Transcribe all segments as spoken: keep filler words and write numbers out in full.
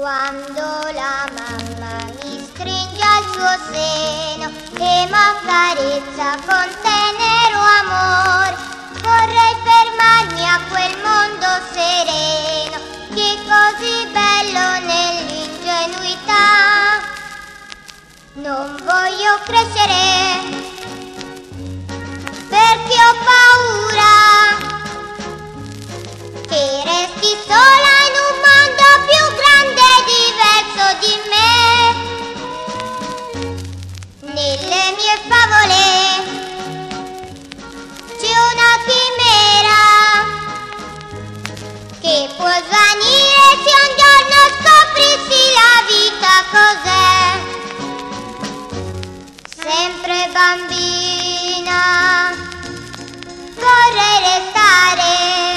Quando la mamma mi stringe al suo seno e m'accarezza con tenero amor, vorrei fermarmi a quel mondo sereno che è così bello nell'ingenuità. Non voglio crescere perché ho paura che resti sola in un mondo più grande e diverso di me. Nelle mie favole c'è una chimera che può svanire se un giorno scoprissi la vita cos'è. Sempre bambina vorrei restare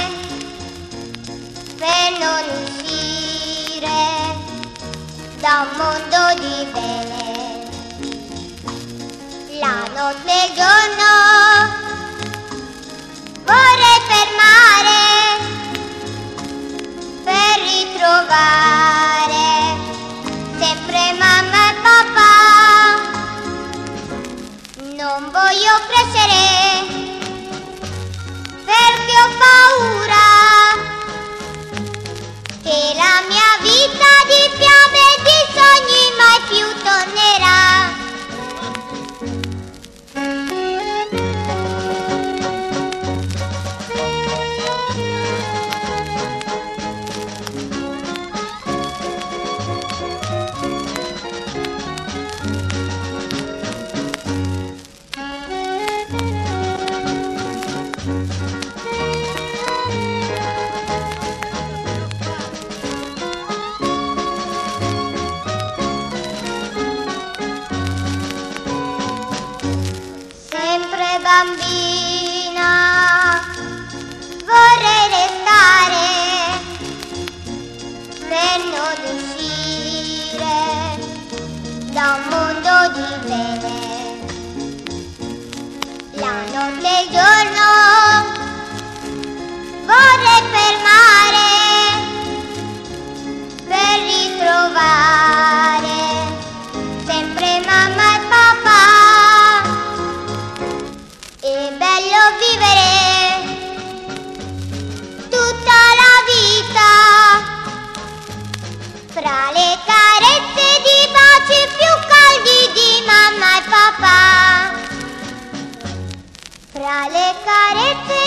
per non uscire da un mondo di bene. La notte e il giorno vorrei fermare per ritrovare sempre mamma e papà. Non voglio crescere perché ho paura che la mia vita di fiamme e di sogni mai più tornerà. Bambina vorrei restare per non uscire da un mondo di bene. La notte e il giorno vorrei fermare per ritrovare sempre mamma e papà. È bello vivere tutta la vita fra le carezze di baci più caldi di mamma e papà. Fra le carezze